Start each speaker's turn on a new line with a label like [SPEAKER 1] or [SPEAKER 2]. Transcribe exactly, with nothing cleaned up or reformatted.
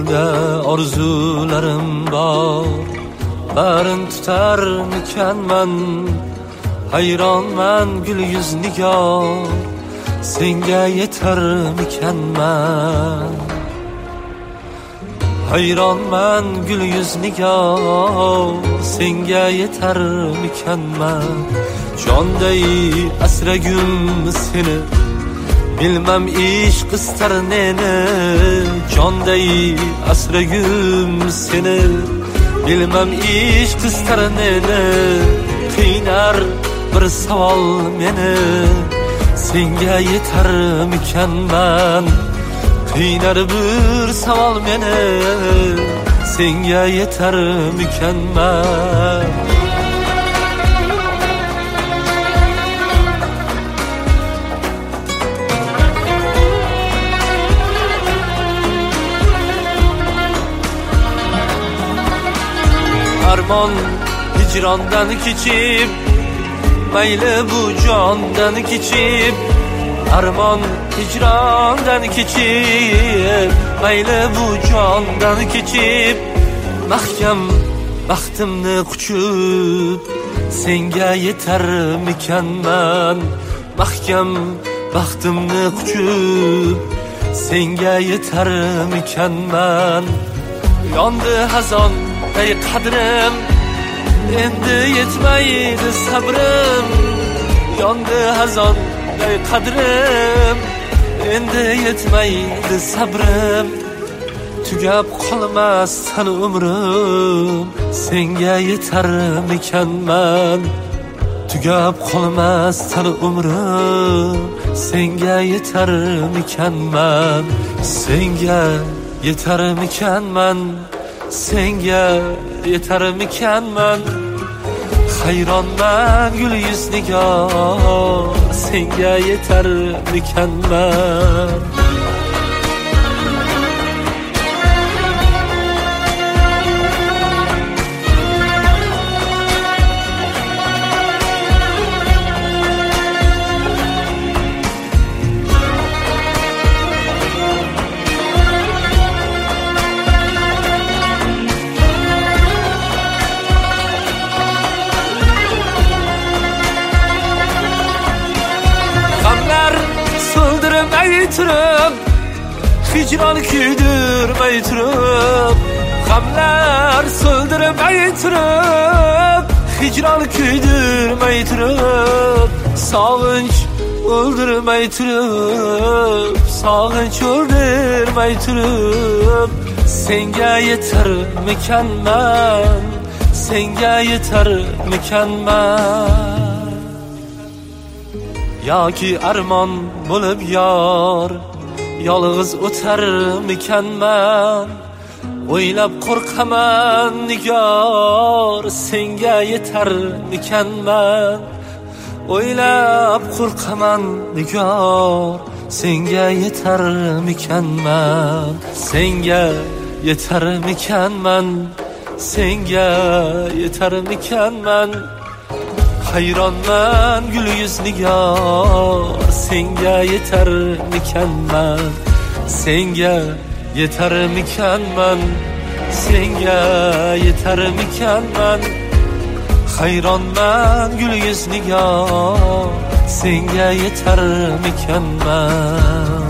[SPEAKER 1] dilda orzularim bor, barin tutarmikanman. Hayronman gul yuz nigor, senga yetarmikanman. Hayronman gul yuz nigor, senga yetarmikanman. Jonday asragum seni, bilmem ishq istar neni. Jonday asragum seni, bilmem ishq istar neni. Qiynar bir savol meni, senga yetarmikanman. Qiynar bir savol meni, senga yetarmikanman. Armon hicrondan kechib, mayli bu jondan kechib. Armon hicrondan kechib, mayli bu jondan kechib. Mahkam baxtimni quchib, senga yetarmikanman. Mahkam baxtimni quchib, senga yetarmikanman. Yondi hazon ey qadrim, endi yetmaydi sabrim. Yondi hazon ey qadrim, endi yetmaydi sabrim. Tugab qolmasdan umrim, senga yetarmikanman. Tugab qolmasdan umrim, senga yetarmikanman. Senga yetarmikanman, senga yetarmikanman. Hayronman gul yuz nigor, senga yetarmikanman. Söldürmey turib, hicron kuydirmey turib. G'amlar söldürmey turib, hicron kuydirmey turib. Sog'inch o'ldirmey turib, sog'inch o'ldirmey turib. Senga yetarmikanman, senga yetarmikanman. Yoki armon bo'lib yor, yolg'iz o'tarmikanman. O'ylab qo'rqaman nigor, senga yetarmikanman. O'ylab qo'rqaman nigor, senga yetarmikanman. Senga yetarmikanman, senga yetarmikanman. Hayronman gul yuz nigor, senga yetarmikanman. Senga yetarmikanman, senga yetarmikanman. Hayronman gul yuz nigor, senga yetarmikanman.